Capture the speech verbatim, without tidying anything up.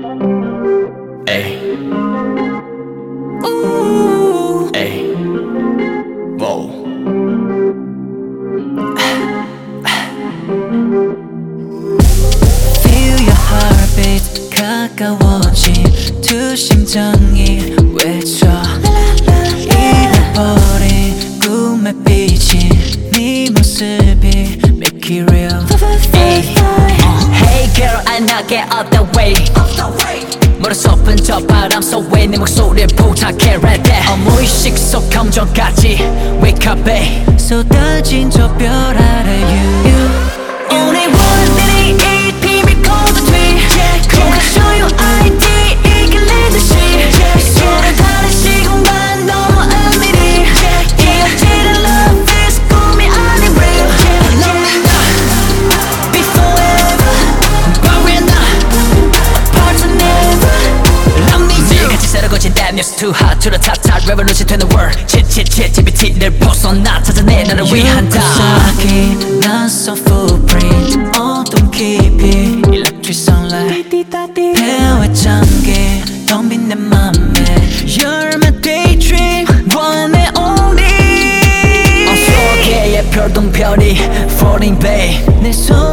Ay. Ooh. Ay. Whoa. Feel your heartbeat 가까워진 두 심장이 외쳐 잃어버린 꿈의 빛이 네 모습이 make it real. Ay. Uh. Hey girl I knock it out the way 머릿속은 저 바람 속에 네 목소리를 부탁해 right there 어, 무의식 속 감정까지 wake up babe 쏟아진 저 별 아래 you, you. 오늘 원들이 이 비밀 코드 뒤 공개줘요 아이디 이끌리듯이 서로 다른 시공간 너무 은밀히 이어지는 love is 꿈이 아닌 real Love me now be forever but we're not apart forever Love me you 같이 새로워진 that news too hot to the top top revolution 되는 world 칫칫칫 지비티를 벗어나 찾아내 너를 위한 다 유혹이 낯선 footprint 어둠 깊이 electric sunlight 폐허에 잠긴 텅 빈 내 맘에 You're my daydream one and only 어 속에 별똥별이 falling babe 내 손